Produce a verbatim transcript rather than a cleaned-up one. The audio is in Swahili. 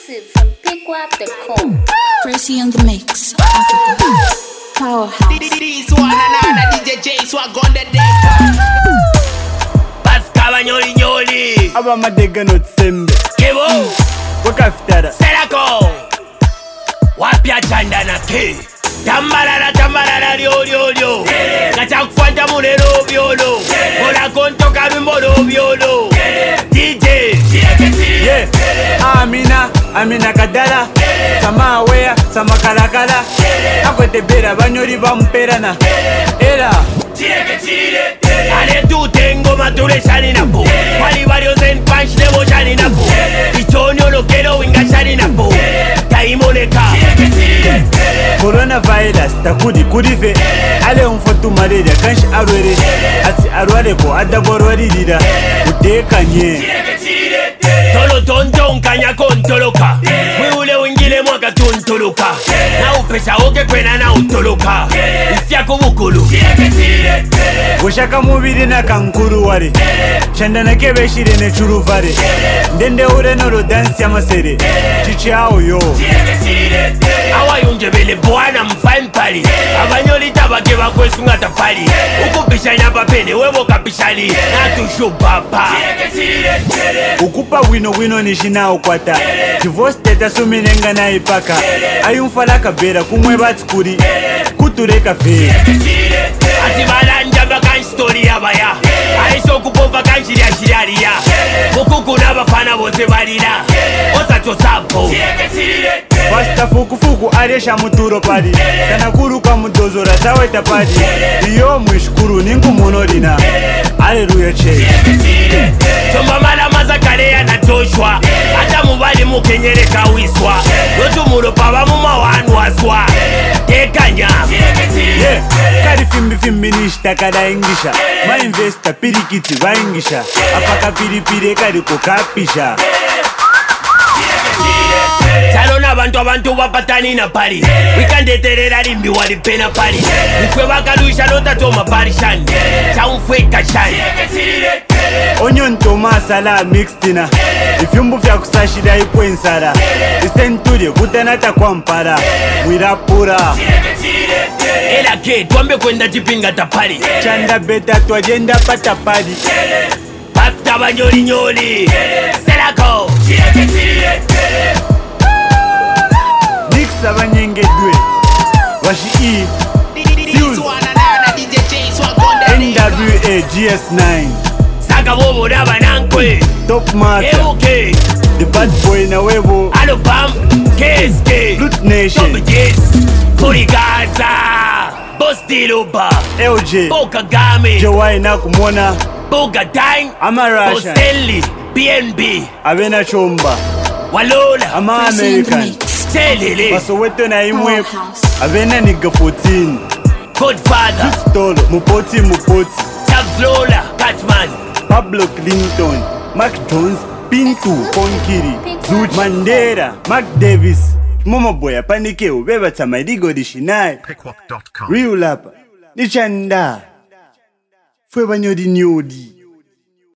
Exclusive from Pickwap dot com. Pressy on the mix. Africa. Powerhouse. This one another D J J swag on the deck. Pascal nyoli nyoli. Aba madega no tsembe. Kevo. Wakafitara. Serako. Wapya chanda na ke. Tambarara tambarara lyo lyo lyo. Kacha kufanta mulero byolo. Ola konto karumbo lo byolo. D J. Yeah. Amina, Amina kadala. Sama awea, sama kalakala. Akwete bera banyori bamperana. Era. Ale tu tengo mature shani na po. Wali varios en punch nevo shani na po. Ichonyo lo quiero winga shani na po. Taimoneka. Coronavirus takudi kudive. Ale umfotu malaria kanshi arwere. Ati arware ko adaborwari dida. Uteka nye. Tolo tonto unkanya kontoloka. Mwiule wingile mwaka tuntuluka. Na upesa oke kwena na utuluka. Ifya kubukulu. Ushaka mubiri na kankuru ware. Shanda na kebe shire ne churuvare. Ndende ure noro dance ya masere. Chichi ao yo. Awa yunjebele bwana mfampali. Abanyoli tabake bakwesunga tapali. Ukupisha nyapa pene webo kapishali. Na tushu papa. Ukupa wino wino nishina ukwata. Divorce teta suminenga na ipaka. Ayumfala kabera kumwe batkuri. Kutureka fe. Ati balanja bakan story abaya. Aiso kupova kanjiri ashiriaria. Mukuku na bafana bose barira. Osa chosapo. Pasta fuku fuku aresha muturo padi. Kana kuruka mudozora tawe tapadi. Iyo mwishukuru ningu monorina. Hallelujah che. Chomba mala mazakale ya na Joshua. Ata mubali mukenyere kawiswa. Yotu muropa wa muma wanu aswa. Tekanya. Yeah. Kari fimbi fimbi nishita kada ingisha. Ma investa pirikiti wa ingisha. Apaka piripire kari kukapisha. Salona abantu abantu bapatani na pali. Wikandeterera limbi walipena pali. Ukwe bakalusha nota toma parishani. Chaumfwe kashani. Onion tomasa la mixtina. Ifyumbu vya kusashida ipo ensara. Isenturi kutenata kwa mpara. Wirapura. Ela ke tuambe kwenda jipinga tapali. Chanda beta tuajenda patapadi. Pata banyoli nyoli. Serako. Nixa banyenge dwe. Washi E. N W A G S nine. Saka bobo raba nankwe. Top Master. Evoke. The bad boy na webo. Alo pam. K S K. Root Nation. Top Jets. Kuri Gaza. Bosti Luba. L J. Boka Game. Jawai na kumona. Boga Dang. Ama Russian. Bostelli. B N B. Abena chomba. Walola. Ama Pressy on the American. mix. Selele. Basoweto na imwe. Powerhouse. Abena nigga fourteen. Godfather. Stolo. Mupoti mupoti. Tablola. Catman. Pablo Clinton. Mac Jones. Pintu. Konkiri. Zuch. Mandela. Mac Davis. Momo boya panike ubeba tamadigo dishinai. Pickwap dot com. Real lapa. Nichanda. Fwe banyodi nyodi.